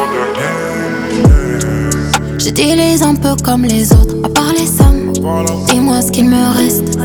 J'utilise un peu comme les autres, à part les sommes. Dis-moi ce qu'il me reste.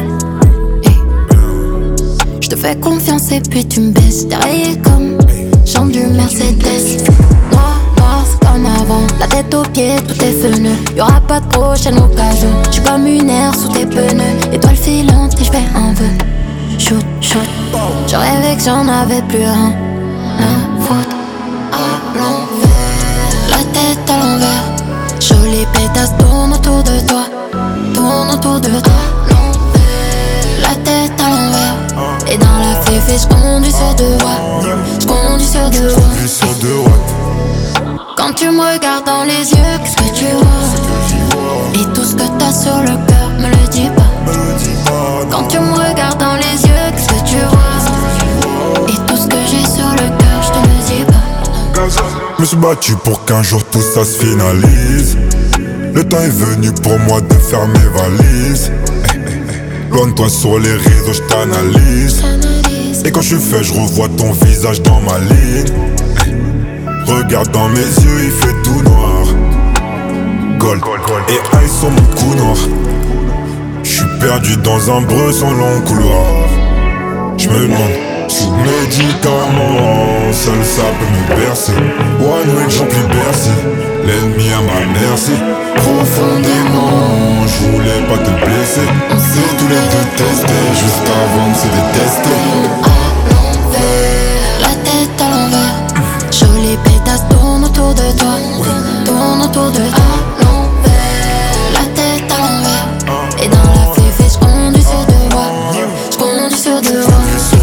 Je te fais confiance et puis tu me baisses. T'es rayé comme chambre du Mercedes. Noir, noir, c'est comme avant. La tête aux pieds, tout est feneux. Y'aura pas de prochaine occasion. J'suis comme une aire sous tes pneus. Étoile filante et j'fais un vœu. Shoot, shoot. Je rêvais que j'en avais plus rien à foutre. À l'envers, la tête à l'envers. Jolies pétasses tournent autour de toi. Tourne autour de toi. La tête à l'envers. Et dans la féfé, j'conduis sur deux voies. J'conduis sur deux voies. Quand tu me regardes dans les yeux, qu'est-ce que tu vois? Et tout ce que t'as sur le cœur, me le dis pas. Quand tu me regardes dans les yeux, qu'est-ce que tu vois? Et tout ce que j'ai sur le cœur, je te le dis pas. Je me suis battu pour qu'un jour tout ça se finalise. Le temps est venu pour moi de faire mes valises. Loin de toi sur les réseaux, je t'analyse. Et quand je suis fait, je revois ton visage dans ma ligne. Regarde dans mes yeux, il fait tout noir. Gold et ice sur mon cou noir. Je suis perdu dans un breu sans long couloir. Je me demande, sous médicaments, seul ça peut me bercer. One way, j'en plus bercé. L'ennemi à ma merci. Profondément, je voulais pas te blesser. On s'est tous les deux testés, juste avant de se détester. À l'envers, la tête à l'envers. Jolies pétasses tournent autour de toi. Tournent autour de toi. À l'envers, la tête à l'envers. Et dans la féfé, j'conduis sur deux voies. J'conduis sur deux voies.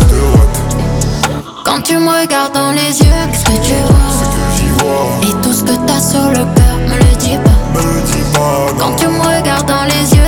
Quand tu me regardes dans les yeux, qu'est-ce que tu vois? Et tout ce que t'as sur le cœur, me le dis pas. Quand tu me regardes dans les yeux,